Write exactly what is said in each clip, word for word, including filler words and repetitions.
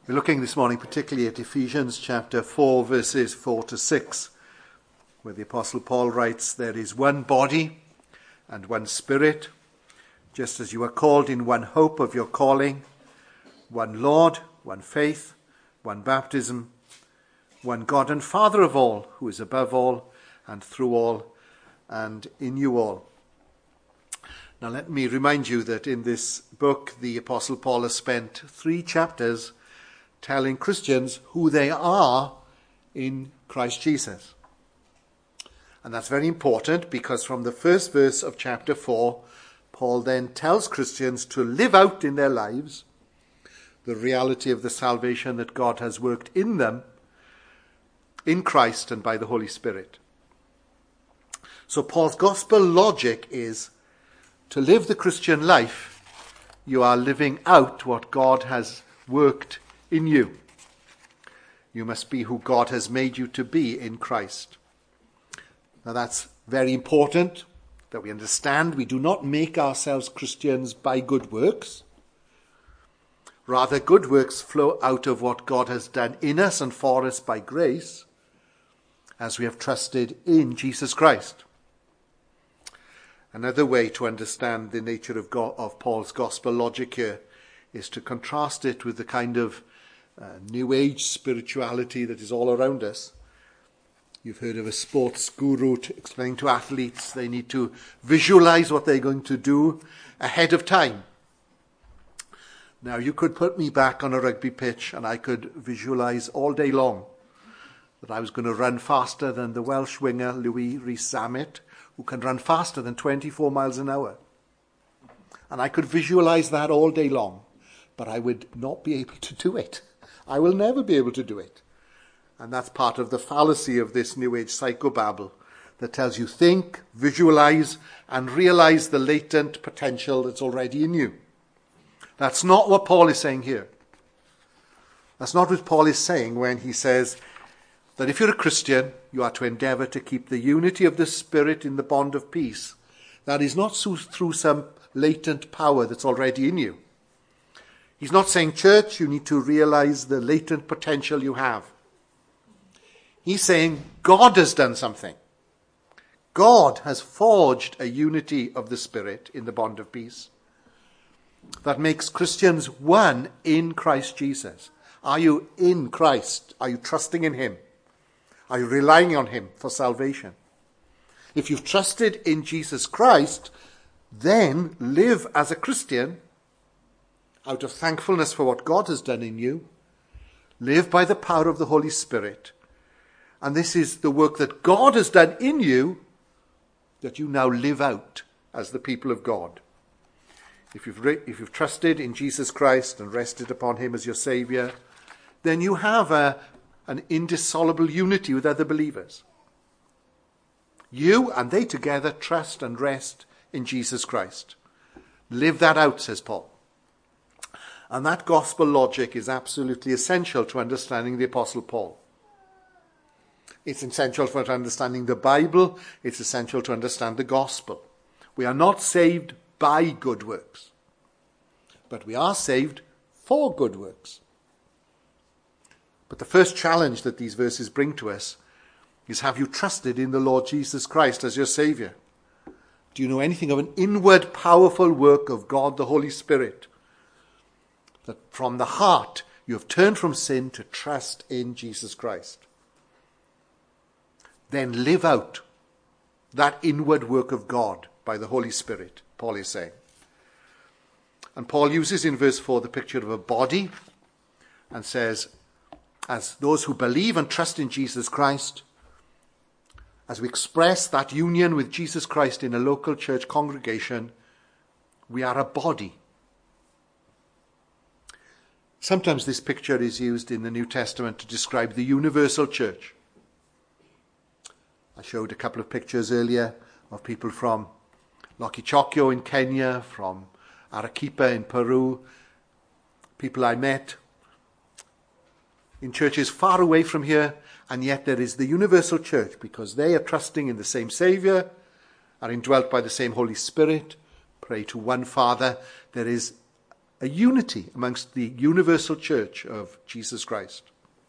We're looking this morning particularly at Ephesians chapter four, verses four to six, where the Apostle Paul writes, "There is one body and one Spirit, just as you are called in one hope of your calling, one Lord, one faith, one baptism, one God and Father of all, who is above all and through all and in you all." Now let me remind you that in this book, the Apostle Paul has spent three chapters telling Christians who they are in Christ Jesus. And that's very important because from the first verse of chapter four, Paul then tells Christians to live out in their lives the reality of the salvation that God has worked in them, in Christ and by the Holy Spirit. So Paul's gospel logic is to live the Christian life, you are living out what God has worked in you. You must be who God has made you to be in Christ. Now that's very important that we understand. We do not make ourselves Christians by good works. Rather, good works flow out of what God has done in us and for us by grace, as we have trusted in Jesus Christ. Another way to understand the nature of, God, of Paul's gospel logic here is to contrast it with the kind of uh, New Age spirituality that is all around us. You've heard of a sports guru to explain to athletes they need to visualize what they're going to do ahead of time. Now, you could put me back on a rugby pitch and I could visualize all day long that I was going to run faster than the Welsh winger Louis Rees-Zammit, who can run faster than twenty-four miles an hour. And I could visualize that all day long, but I would not be able to do it. I will never be able to do it. And that's part of the fallacy of this New Age psychobabble that tells you think, visualize, and realize the latent potential that's already in you. That's not what Paul is saying here. That's not what Paul is saying when he says that if you're a Christian, you are to endeavor to keep the unity of the Spirit in the bond of peace. That is not through some latent power that's already in you. He's not saying, church, you need to realize the latent potential you have. He's saying God has done something. God has forged a unity of the Spirit in the bond of peace that makes Christians one in Christ Jesus. Are you in Christ? Are you trusting in him? Are you relying on him for salvation? If you've trusted in Jesus Christ, then live as a Christian out of thankfulness for what God has done in you. Live by the power of the Holy Spirit. And this is the work that God has done in you that you now live out as the people of God. If you've, re- if you've trusted in Jesus Christ and rested upon him as your Saviour, then you have a, an indissoluble unity with other believers. You and they together trust and rest in Jesus Christ. Live that out, says Paul. And that gospel logic is absolutely essential to understanding the Apostle Paul. It's essential for understanding the Bible. It's essential to understand the gospel. We are not saved by good works, but we are saved for good works. But the first challenge that these verses bring to us is, have you trusted in the Lord Jesus Christ as your Saviour? Do you know anything of an inward powerful work of God the Holy Spirit? That from the heart you have turned from sin to trust in Jesus Christ. Then live out that inward work of God by the Holy Spirit, Paul is saying. And Paul uses in verse four the picture of a body and says, as those who believe and trust in Jesus Christ, as we express that union with Jesus Christ in a local church congregation, we are a body. Sometimes this picture is used in the New Testament to describe the universal church. I showed a couple of pictures earlier of people from Lokichokyo in Kenya, from Arequipa in Peru, people I met in churches far away from here, and yet there is the universal church because they are trusting in the same Saviour, are indwelt by the same Holy Spirit, pray to one Father. There is a unity amongst the universal church of Jesus Christ.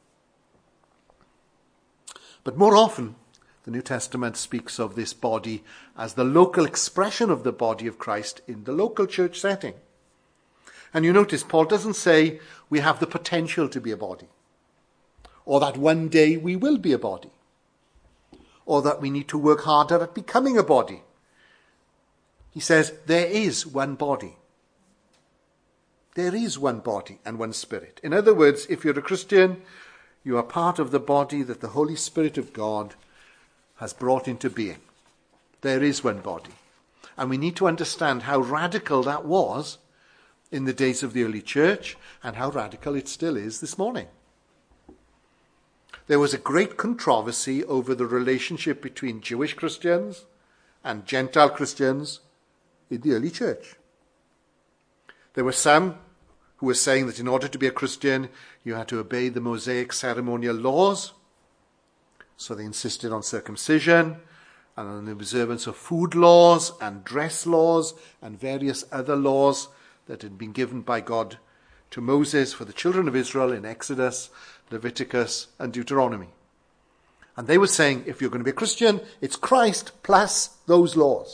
But more often, the New Testament speaks of this body as the local expression of the body of Christ in the local church setting. And you notice Paul doesn't say we have the potential to be a body, or that one day we will be a body, or that we need to work harder at becoming a body. He says there is one body. There is one body and one spirit. In other words, if you're a Christian, you are part of the body that the Holy Spirit of God has brought into being. There is one body. And we need to understand how radical that was in the days of the early church and how radical it still is this morning. There was a great controversy over the relationship between Jewish Christians and Gentile Christians in the early church. There were some who were saying that in order to be a Christian, you had to obey the Mosaic ceremonial laws. So they insisted on circumcision and on the observance of food laws and dress laws and various other laws that had been given by God to Moses for the children of Israel in Exodus, Leviticus, and Deuteronomy. And they were saying, if you're going to be a Christian, it's Christ plus those laws.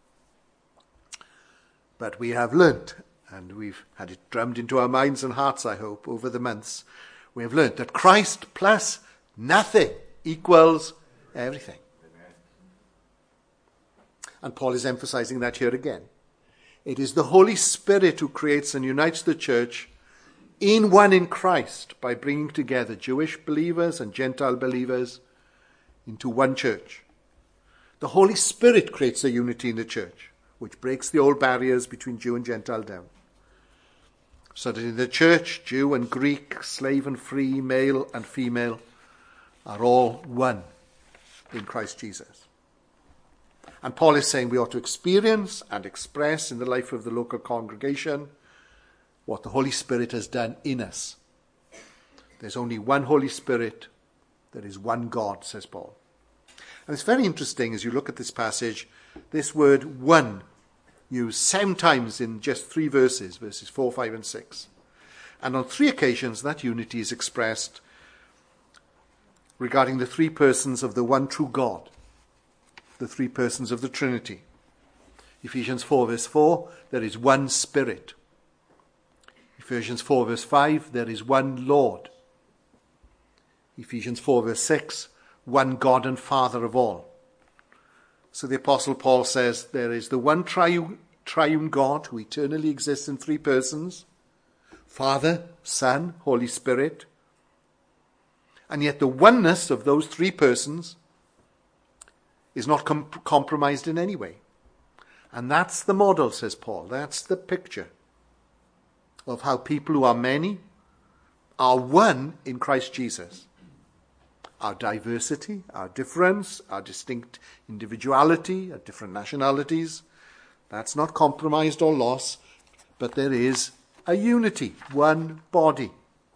But we have learnt, and we've had it drummed into our minds and hearts, I hope, over the months, we have learnt that Christ plus nothing equals everything. Amen. And Paul is emphasizing that here again. It is the Holy Spirit who creates and unites the church in one in Christ by bringing together Jewish believers and Gentile believers into one church. The Holy Spirit creates a unity in the church, which breaks the old barriers between Jew and Gentile down. So that in the church, Jew and Greek, slave and free, male and female, are all one in Christ Jesus. And Paul is saying we ought to experience and express in the life of the local congregation what the Holy Spirit has done in us. There's only one Holy Spirit. There is one God, says Paul. And it's very interesting as you look at this passage, this word one used seven times in just three verses, verses four, five, and six. And on three occasions that unity is expressed regarding the three persons of the one true God, the three persons of the Trinity. Ephesians four verse four, there is one Spirit. Ephesians four verse five, there is one Lord. Ephesians four verse six, one God and Father of all. So the Apostle Paul says there is the one triune, triune God who eternally exists in three persons, Father, Son, Holy Spirit. And yet the oneness of those three persons is not com- compromised in any way. And that's the model, says Paul. That's the picture of how people who are many are one in Christ Jesus. Our diversity, our difference, our distinct individuality, our different nationalities, that's not compromised or lost, but there is a unity, one body.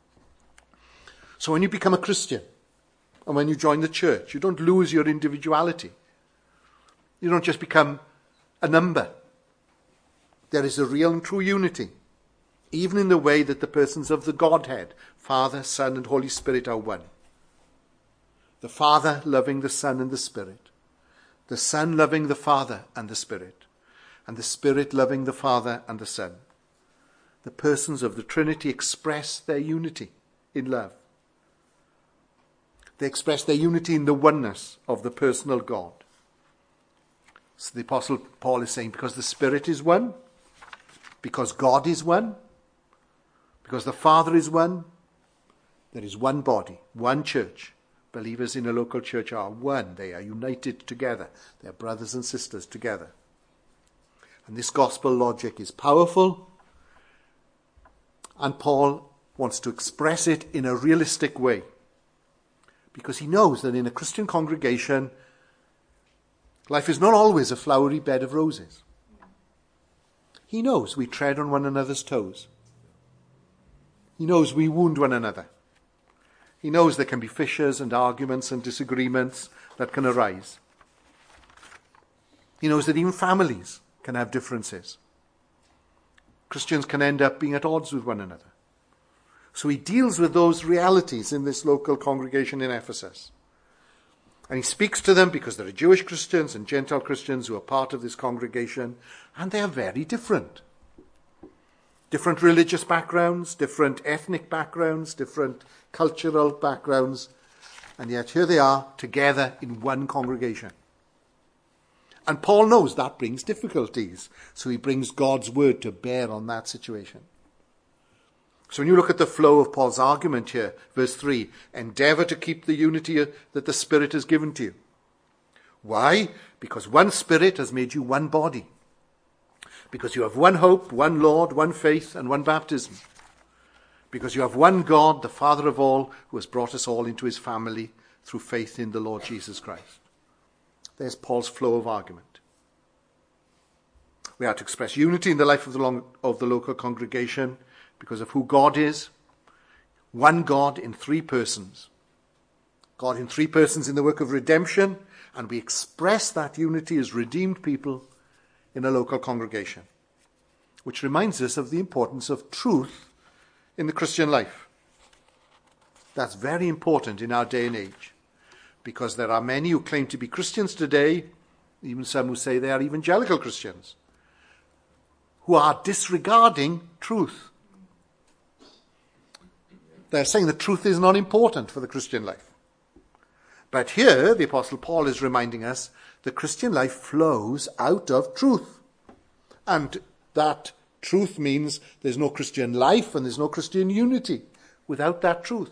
So when you become a Christian, and when you join the church, you don't lose your individuality. You don't just become a number. There is a real and true unity, even in the way that the persons of the Godhead, Father, Son, and Holy Spirit are one. The Father loving the Son and the Spirit, the Son loving the Father and the Spirit, and the Spirit loving the Father and the Son. The persons of the Trinity express their unity in love. They express their unity in the oneness of the personal God. So the Apostle Paul is saying, because the Spirit is one, because God is one, because the Father is one, there is one body, one church. Believers in a local church are one. They are united together. They are brothers and sisters together. And this gospel logic is powerful. And Paul wants to express it in a realistic way. Because he knows that in a Christian congregation, life is not always a flowery bed of roses. He knows we tread on one another's toes. He knows we wound one another. He knows there can be fissures and arguments and disagreements that can arise. He knows that even families can have differences. Christians can end up being at odds with one another. So he deals with those realities in this local congregation in Ephesus. And he speaks to them because there are Jewish Christians and Gentile Christians who are part of this congregation, and they are very different. Different religious backgrounds, different ethnic backgrounds, different cultural backgrounds, and yet here they are together in one congregation. And Paul knows that brings difficulties, so he brings God's word to bear on that situation. So when you look at the flow of Paul's argument here, verse three, endeavor to keep the unity that the Spirit has given to you. Why? Because one Spirit has made you one body. Because you have one hope, one Lord, one faith, and one baptism. Because you have one God, the Father of all, who has brought us all into his family through faith in the Lord Jesus Christ. There's Paul's flow of argument. We are to express unity in the life of the, long, of the local congregation because of who God is. One God in three persons. God in three persons in the work of redemption, and we express that unity as redeemed people in a local congregation, which reminds us of the importance of truth in the Christian life. That's very important in our day and age, because there are many who claim to be Christians today, even some who say they are evangelical Christians, who are disregarding truth. They're saying that truth is not important for the Christian life. But here, the Apostle Paul is reminding us the Christian life flows out of truth. And that truth means there's no Christian life and there's no Christian unity without that truth.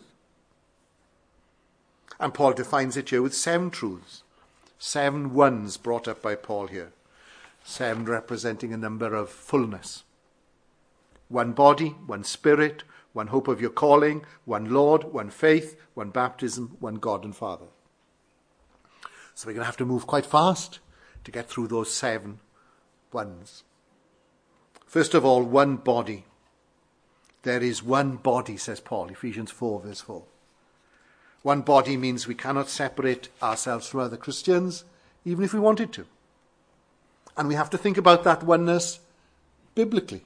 And Paul defines it here with seven truths. Seven ones brought up by Paul here. Seven representing a number of fullness. One body, one spirit, one hope of your calling, one Lord, one faith, one baptism, one God and Father. So we're going to have to move quite fast to get through those seven ones. First of all, one body. There is one body, says Paul, Ephesians four, verse four. One body means we cannot separate ourselves from other Christians, even if we wanted to. And we have to think about that oneness biblically.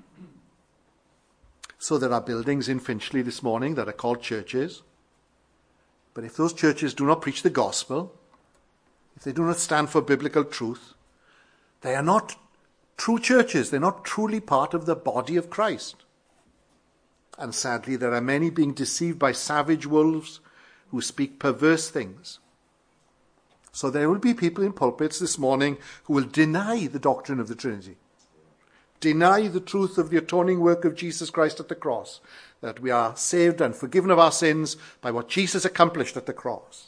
So there are buildings in Finchley this morning that are called churches. But if those churches do not preach the gospel, if they do not stand for biblical truth, they are not true churches. They're not truly part of the body of Christ. And sadly, there are many being deceived by savage wolves who speak perverse things. So there will be people in pulpits this morning who will deny the doctrine of the Trinity. Deny the truth of the atoning work of Jesus Christ at the cross, that we are saved and forgiven of our sins by what Jesus accomplished at the cross.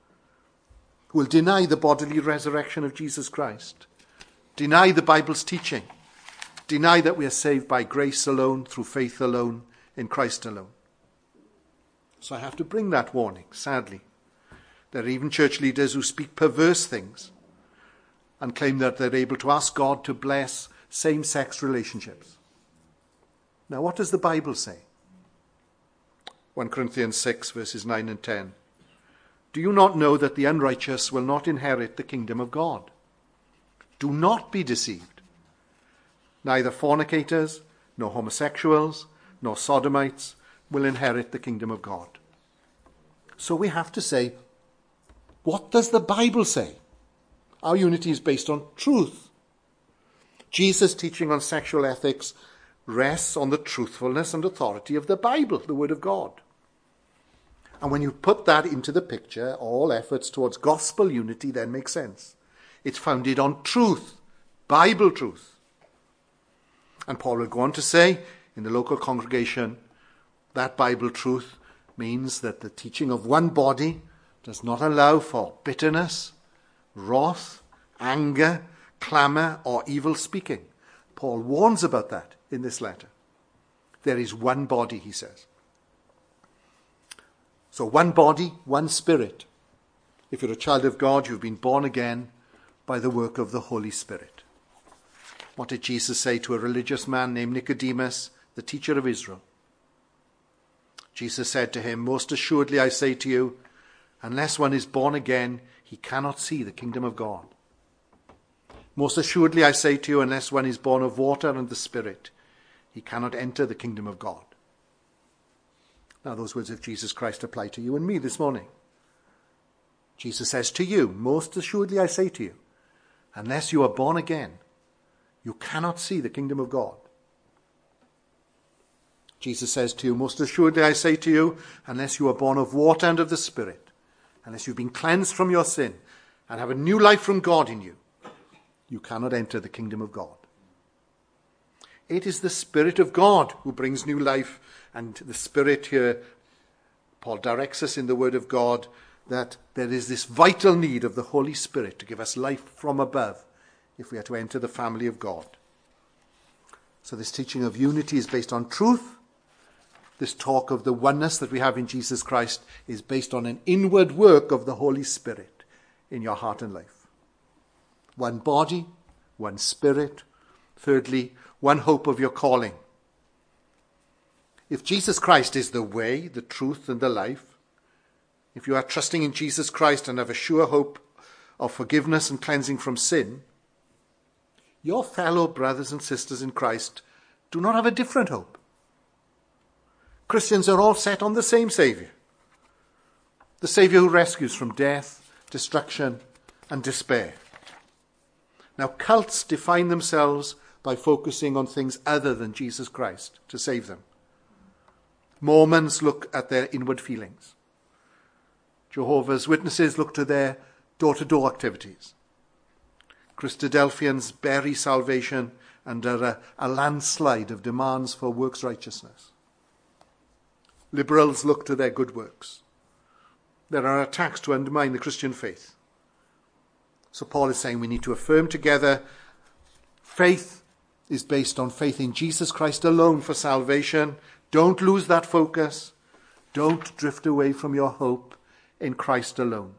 Who will deny the bodily resurrection of Jesus Christ, deny the Bible's teaching, deny that we are saved by grace alone, through faith alone, in Christ alone. So I have to bring that warning, sadly. There are even church leaders who speak perverse things and claim that they're able to ask God to bless same-sex relationships. Now, what does the Bible say? First Corinthians six, verses nine and ten. Do you not know that the unrighteous will not inherit the kingdom of God? Do not be deceived. Neither fornicators, nor homosexuals, nor sodomites will inherit the kingdom of God. So we have to say, what does the Bible say? Our unity is based on truth. Jesus' teaching on sexual ethics rests on the truthfulness and authority of the Bible, the Word of God. And when you put that into the picture, all efforts towards gospel unity then make sense. It's founded on truth, Bible truth. And Paul will go on to say, in the local congregation, that Bible truth means that the teaching of one body does not allow for bitterness, wrath, anger, clamour, or evil speaking. Paul warns about that in this letter. There is one body, he says. So one body, one spirit. If you're a child of God, you've been born again by the work of the Holy Spirit. What did Jesus say to a religious man named Nicodemus, the teacher of Israel? Jesus said to him, most assuredly I say to you, unless one is born again, he cannot see the kingdom of God. Most assuredly I say to you, unless one is born of water and the Spirit, he cannot enter the kingdom of God. Now, those words of Jesus Christ apply to you and me this morning. Jesus says to you, most assuredly I say to you, unless you are born again, you cannot see the kingdom of God. Jesus says to you, most assuredly I say to you, unless you are born of water and of the Spirit, unless you've been cleansed from your sin and have a new life from God in you, you cannot enter the kingdom of God. It is the Spirit of God who brings new life, and the Spirit here, Paul directs us in the Word of God, that there is this vital need of the Holy Spirit to give us life from above if we are to enter the family of God. So this teaching of unity is based on truth. This talk of the oneness that we have in Jesus Christ is based on an inward work of the Holy Spirit in your heart and life. One body, one spirit. Thirdly, one hope of your calling. If Jesus Christ is the way, the truth, and the life, if you are trusting in Jesus Christ and have a sure hope of forgiveness and cleansing from sin, your fellow brothers and sisters in Christ do not have a different hope. Christians are all set on the same Saviour. The Saviour who rescues from death, destruction, and despair. Now, cults define themselves by focusing on things other than Jesus Christ to save them. Mormons look at their inward feelings. Jehovah's Witnesses look to their door-to-door activities. Christadelphians bury salvation under a, a landslide of demands for works righteousness. Liberals look to their good works. There are attacks to undermine the Christian faith. So Paul is saying we need to affirm together faith is based on faith in Jesus Christ alone for salvation. Don't lose that focus. Don't drift away from your hope in Christ alone.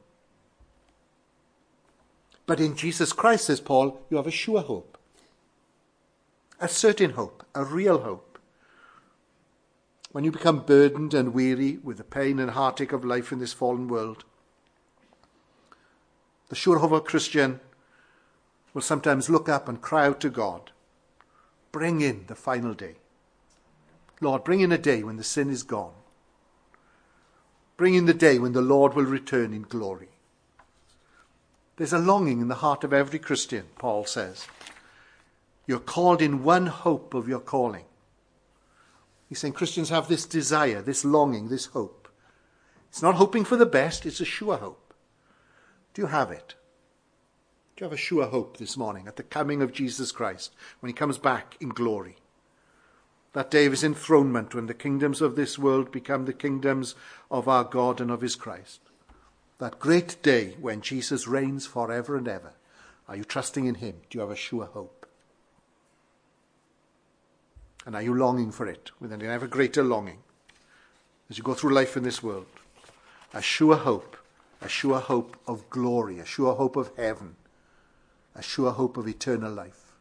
But in Jesus Christ, says Paul, you have a sure hope. A certain hope, a real hope. When you become burdened and weary with the pain and heartache of life in this fallen world, the sure hope of a Christian will sometimes look up and cry out to God, bring in the final day. Lord, bring in a day when the sin is gone. Bring in the day when the Lord will return in glory. There's a longing in the heart of every Christian, Paul says. You're called in one hope of your calling. He's saying Christians have this desire, this longing, this hope. It's not hoping for the best, it's a sure hope. Do you have it? Do you have a sure hope this morning at the coming of Jesus Christ when he comes back in glory? That day of his enthronement when the kingdoms of this world become the kingdoms of our God and of his Christ. That great day when Jesus reigns forever and ever. Are you trusting in him? Do you have a sure hope? And are you longing for it with an ever greater longing as you go through life in this world? A sure hope, a sure hope of glory, a sure hope of heaven, a sure hope of eternal life.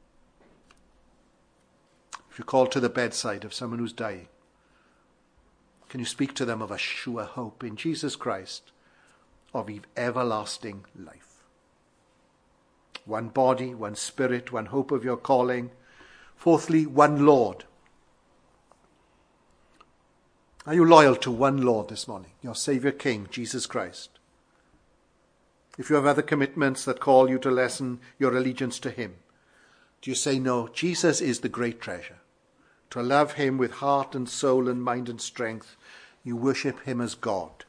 If you're called to the bedside of someone who's dying, can you speak to them of a sure hope in Jesus Christ of everlasting life? One body, one spirit, one hope of your calling. Fourthly, one Lord. Are you loyal to one Lord this morning, your Saviour King, Jesus Christ? If you have other commitments that call you to lessen your allegiance to him, do you say, no, Jesus is the great treasure? To love him with heart and soul and mind and strength, you worship him as God.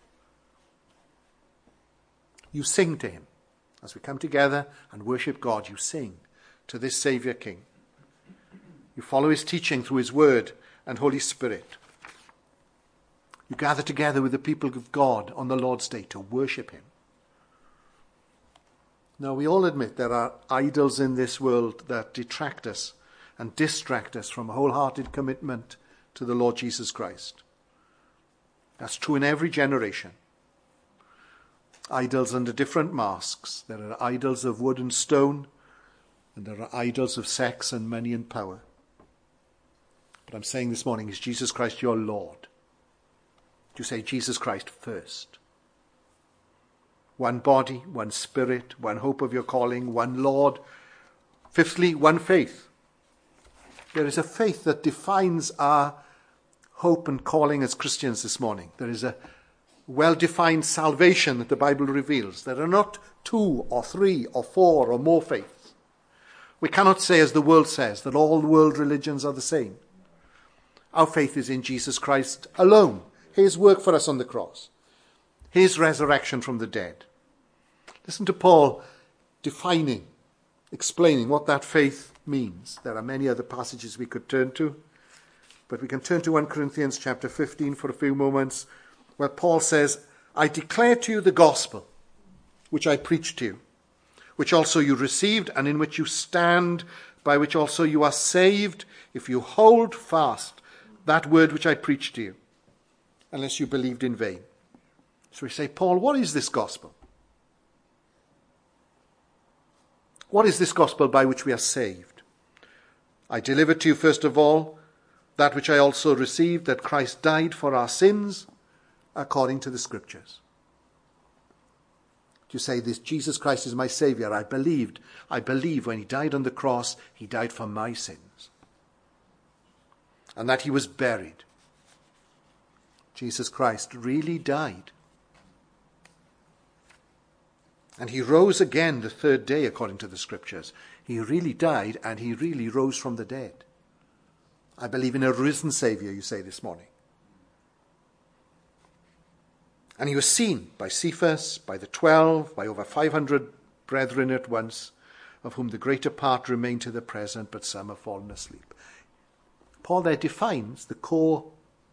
You sing to him. As we come together and worship God, you sing to this Saviour King. You follow his teaching through his word and Holy Spirit. You gather together with the people of God on the Lord's Day to worship him. Now, we all admit there are idols in this world that detract us and distract us from a wholehearted commitment to the Lord Jesus Christ. That's true in every generation. Idols under different masks. There are idols of wood and stone, and there are idols of sex and money and power. But I'm saying this morning, is Jesus Christ your Lord? Do you say Jesus Christ first? One body, one spirit, one hope of your calling, one Lord. Fifthly, one faith. There is a faith that defines our hope and calling as Christians this morning. There is a well-defined salvation that the Bible reveals. There are not two or three or four or more faiths. We cannot say, as the world says, that all world religions are the same. Our faith is in Jesus Christ alone. His work for us on the cross. His resurrection from the dead. Listen to Paul defining, explaining what that faith means. There are many other passages we could turn to, but we can turn to First Corinthians chapter fifteen for a few moments, where Paul says, I declare to you the gospel, which I preached to you, which also you received, and in which you stand, by which also you are saved, if you hold fast that word which I preached to you, unless you believed in vain. So we say, Paul, what is this gospel? What is this gospel by which we are saved? I delivered to you, first of all, that which I also received, that Christ died for our sins, according to the Scriptures. You say, this Jesus Christ is my Saviour. I believed. I believe when he died on the cross, he died for my sins. And that he was buried. Jesus Christ really died. And he rose again the third day, according to the Scriptures. He really died, and he really rose from the dead. I believe in a risen Saviour, you say this morning. And he was seen by Cephas, by the twelve, by over five hundred brethren at once, of whom the greater part remain to the present, but some have fallen asleep. Paul there defines the core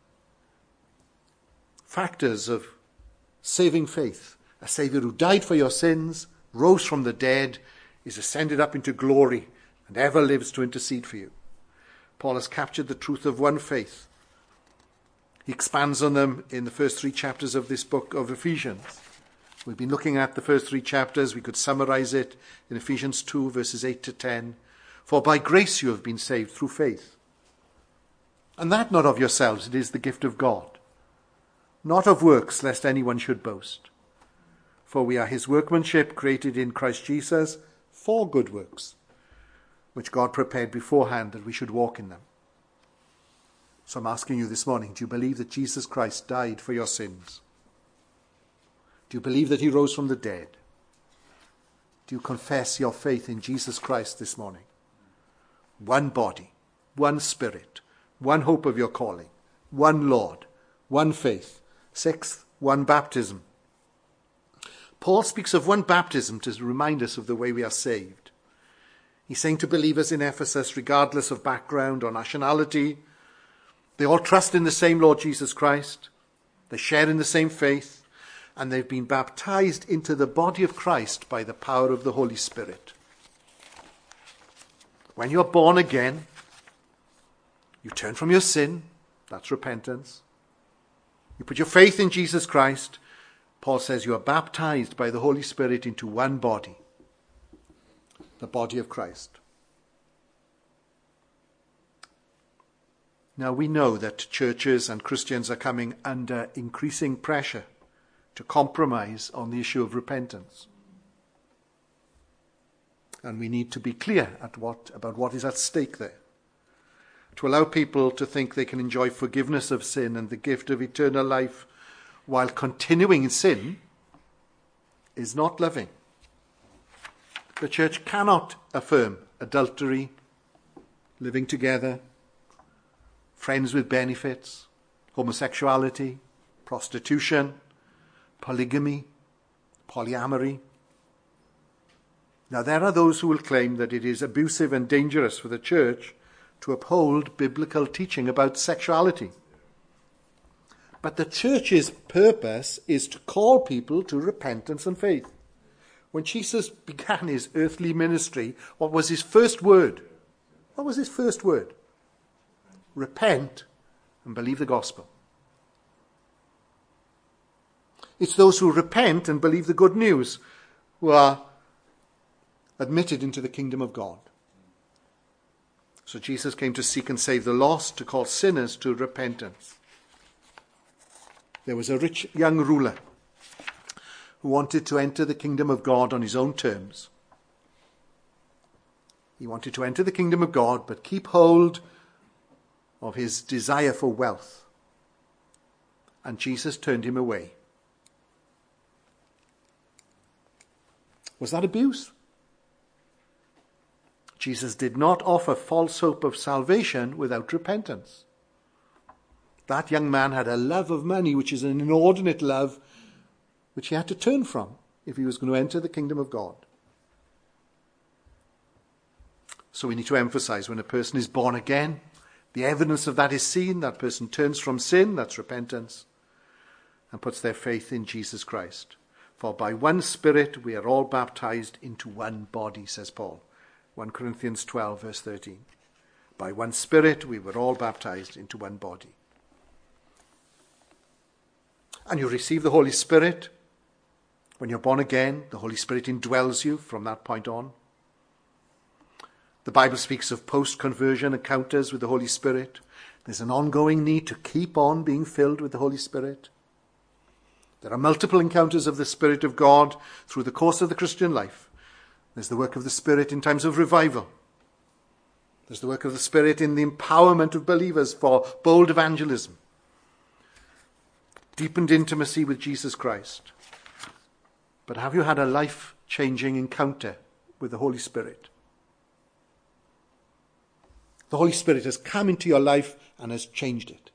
factors of saving faith. A Saviour who died for your sins, rose from the dead, is ascended up into glory, and ever lives to intercede for you. Paul has captured the truth of one faith. He expands on them in the first three chapters of this book of Ephesians. We've been looking at the first three chapters. We could summarize it in Ephesians two, verses eight to ten. For by grace you have been saved through faith. And that not of yourselves, it is the gift of God. Not of works, lest anyone should boast. For we are his workmanship, created in Christ Jesus for good works, which God prepared beforehand that we should walk in them. So I'm asking you this morning, do you believe that Jesus Christ died for your sins? Do you believe that he rose from the dead? Do you confess your faith in Jesus Christ this morning? One body, one spirit, one hope of your calling, one Lord, one faith. Sixth, one baptism. Paul speaks of one baptism to remind us of the way we are saved. He's saying to believers in Ephesus, regardless of background or nationality, they all trust in the same Lord Jesus Christ, they share in the same faith, and they've been baptized into the body of Christ by the power of the Holy Spirit. When you're born again, you turn from your sin, that's repentance. You put your faith in Jesus Christ. Paul says you are baptized by the Holy Spirit into one body, the body of Christ. Now we know that churches and Christians are coming under increasing pressure to compromise on the issue of repentance. And we need to be clear at what, about what is at stake there. To allow people to think they can enjoy forgiveness of sin and the gift of eternal life while continuing in sin is not loving. The church cannot affirm adultery, living together, friends with benefits, homosexuality, prostitution, polygamy, polyamory. Now there are those who will claim that it is abusive and dangerous for the church to uphold biblical teaching about sexuality. But the church's purpose is to call people to repentance and faith. When Jesus began his earthly ministry, what was his first word? What was his first word? Repent and believe the gospel. It's those who repent and believe the good news who are admitted into the kingdom of God. So Jesus came to seek and save the lost, to call sinners to repentance. There was a rich young ruler who wanted to enter the kingdom of God on his own terms. He wanted to enter the kingdom of God, but keep hold of his desire for wealth. And Jesus turned him away. Was that abuse? Jesus did not offer false hope of salvation without repentance. That young man had a love of money, which is an inordinate love, which he had to turn from if he was going to enter the kingdom of God. So we need to emphasize, when a person is born again, the evidence of that is seen. That person turns from sin, that's repentance, and puts their faith in Jesus Christ. For by one Spirit we are all baptized into one body, says Paul. First Corinthians twelve, verse thirteen. By one Spirit we were all baptized into one body. And you receive the Holy Spirit. When you're born again, the Holy Spirit indwells you from that point on. The Bible speaks of post-conversion encounters with the Holy Spirit. There's an ongoing need to keep on being filled with the Holy Spirit. There are multiple encounters of the Spirit of God through the course of the Christian life. There's the work of the Spirit in times of revival. There's the work of the Spirit in the empowerment of believers for bold evangelism. Deepened intimacy with Jesus Christ. But have you had a life-changing encounter with the Holy Spirit? The Holy Spirit has come into your life and has changed it.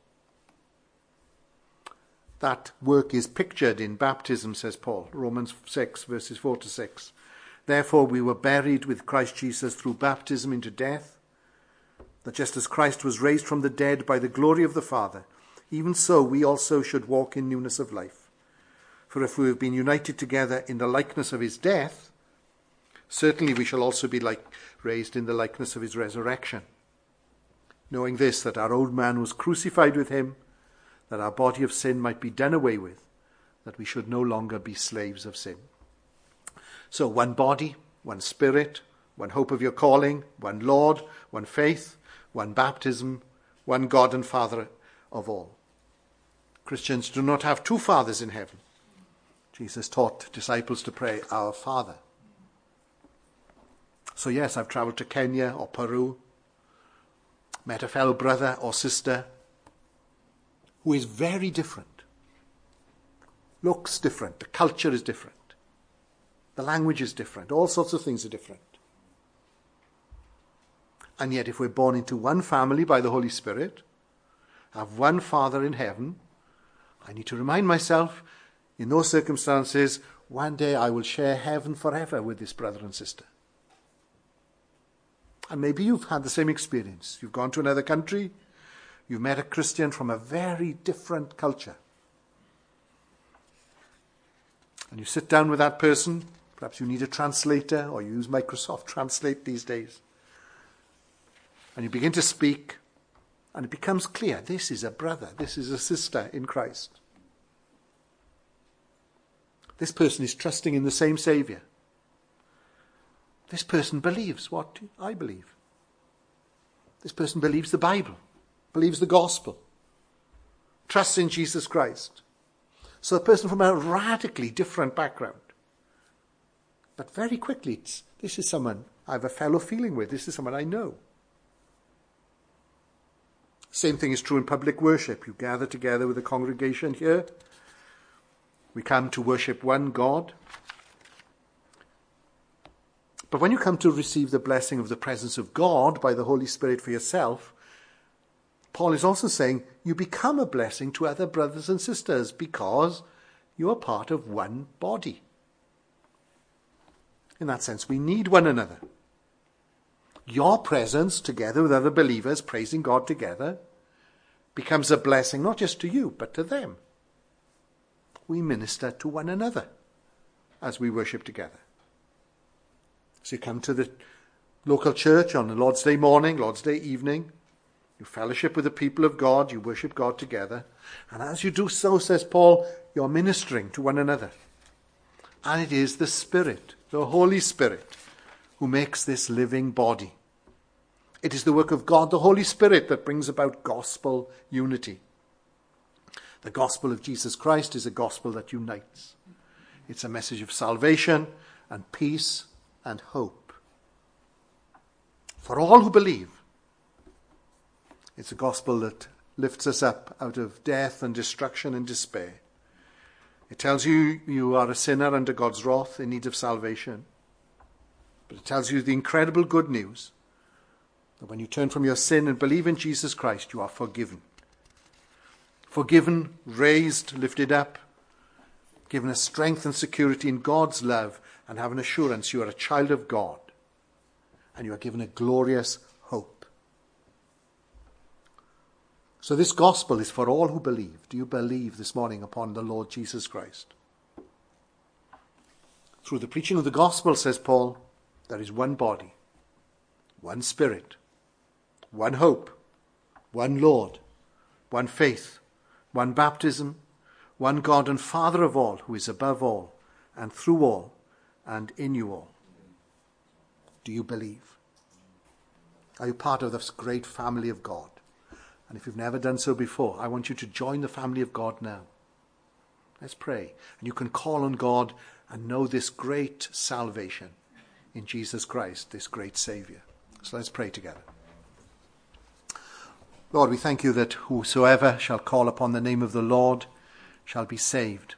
That work is pictured in baptism, says Paul, Romans six, verses four to six. Therefore we were buried with Christ Jesus through baptism into death, that just as Christ was raised from the dead by the glory of the Father, even so we also should walk in newness of life. For if we have been united together in the likeness of his death, certainly we shall also be like raised in the likeness of his resurrection. Knowing this, that our old man was crucified with him, that our body of sin might be done away with, that we should no longer be slaves of sin. So one body, one Spirit, one hope of your calling, one Lord, one faith, one baptism, one God and Father of all. Christians do not have two fathers in heaven. Jesus taught disciples to pray, Our Father. So yes, I've travelled to Kenya or Peru, met a fellow brother or sister who is very different, looks different, the culture is different, the language is different, all sorts of things are different. And yet if we're born into one family by the Holy Spirit, have one Father in heaven, I need to remind myself, in those circumstances, one day I will share heaven forever with this brother and sister. And maybe you've had the same experience. You've gone to another country, you've met a Christian from a very different culture. And you sit down with that person, perhaps you need a translator, or you use Microsoft Translate these days. And you begin to speak, and it becomes clear, this is a brother, this is a sister in Christ. This person is trusting in the same Saviour. This person believes what I believe. This person believes the Bible, believes the gospel, trusts in Jesus Christ. So a person from a radically different background. But very quickly, it's, this is someone I have a fellow feeling with. This is someone I know. Same thing is true in public worship. You gather together with a congregation here. We come to worship one God. But when you come to receive the blessing of the presence of God by the Holy Spirit for yourself, Paul is also saying you become a blessing to other brothers and sisters because you are part of one body. In that sense, we need one another. Your presence together with other believers, praising God together, becomes a blessing not just to you, but to them. We minister to one another as we worship together. So you come to the local church on the Lord's Day morning, Lord's Day evening. You fellowship with the people of God. You worship God together. And as you do so, says Paul, you're ministering to one another. And it is the Spirit, the Holy Spirit, who makes this living body. It is the work of God, the Holy Spirit, that brings about gospel unity. The gospel of Jesus Christ is a gospel that unites. It's a message of salvation and peace and hope. for all who believe. It's a gospel that lifts us up out of death and destruction and despair. It tells you you are a sinner under God's wrath in need of salvation. But it tells you the incredible good news that when you turn from your sin and believe in Jesus Christ, you are forgiven. Forgiven, raised, lifted up, given a strength and security in God's love, and have an assurance you are a child of God, and you are given a glorious hope. So this gospel is for all who believe. Do you believe this morning upon the Lord Jesus Christ? Through the preaching of the gospel, says Paul, there is one body, one spirit, one hope, one Lord, one faith, one baptism, one God and Father of all, who is above all, and through all, and in you all. Do you believe? Are you part of this great family of God? And if you've never done so before, I want you to join the family of God now. Let's pray. And you can call on God and know this great salvation in Jesus Christ, this great Saviour. So let's pray together. Lord, we thank you that whosoever shall call upon the name of the Lord shall be saved.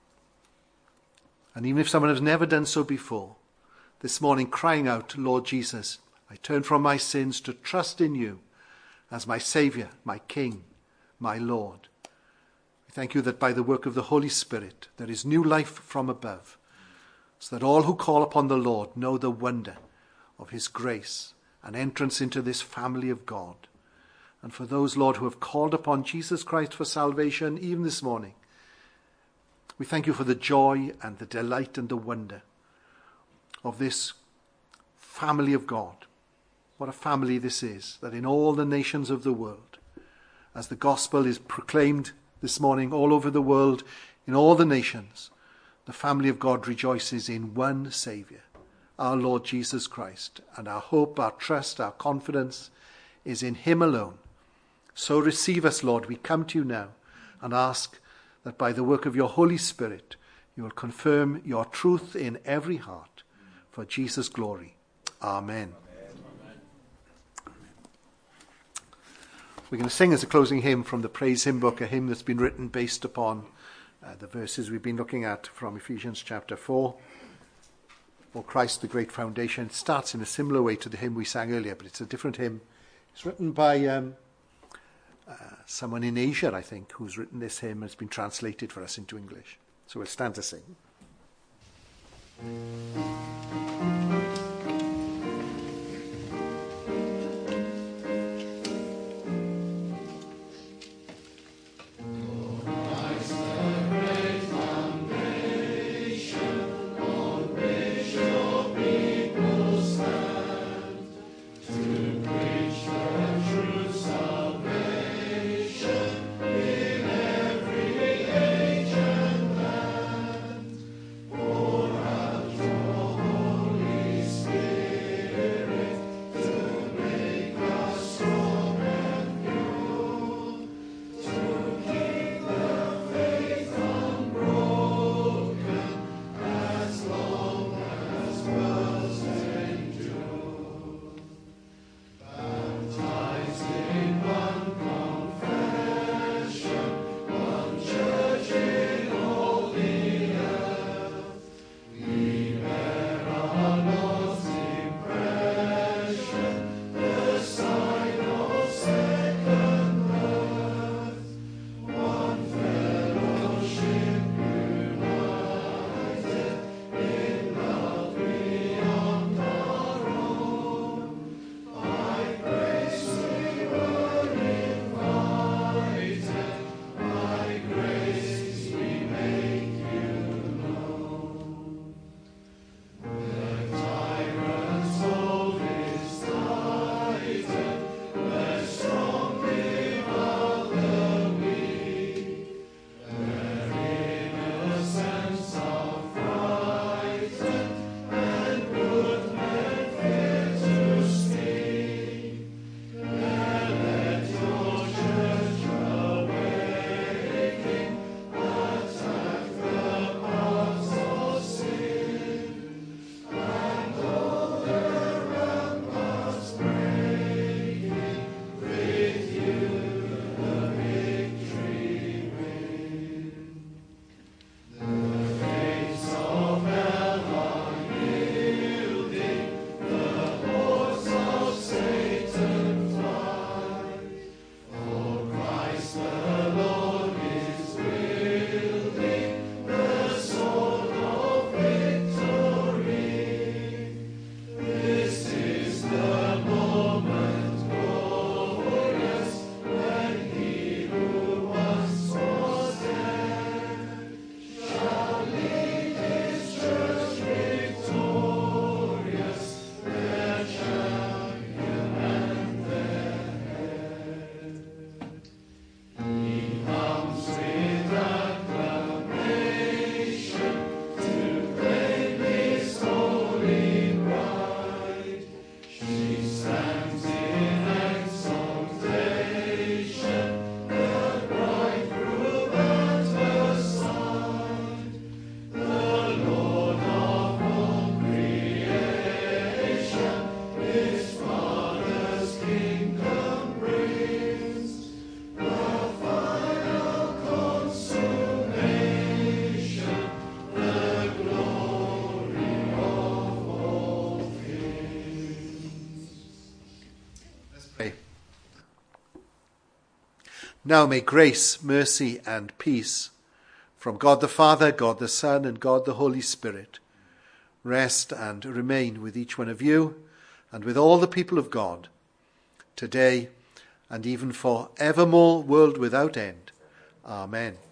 And even if someone has never done so before, this morning crying out, Lord Jesus, I turn from my sins to trust in you as my Saviour, my King, my Lord. We thank you that by the work of the Holy Spirit there is new life from above, so that all who call upon the Lord know the wonder of his grace and entrance into this family of God. And for those, Lord, who have called upon Jesus Christ for salvation, even this morning, we thank you for the joy and the delight and the wonder of this family of God. What a family this is, that in all the nations of the world, as the gospel is proclaimed this morning all over the world, in all the nations, the family of God rejoices in one Saviour, our Lord Jesus Christ. And our hope, our trust, our confidence is in him alone. So receive us, Lord. We come to you now and ask that by the work of your Holy Spirit, you will confirm your truth in every heart. For Jesus' glory. Amen. Amen. We're going to sing as a closing hymn from the Praise Hymn Book, a hymn that's been written based upon uh, the verses we've been looking at from Ephesians chapter four. For Christ the Great Foundation. It starts in a similar way to the hymn we sang earlier, but it's a different hymn. It's written by um, uh, someone in Asia, I think, who's written this hymn and it's been translated for us into English. So we'll stand to sing. Holy Now may grace, mercy, and peace from God the Father, God the Son, and God the Holy Spirit rest and remain with each one of you and with all the people of God, today and even for evermore, world without end. Amen.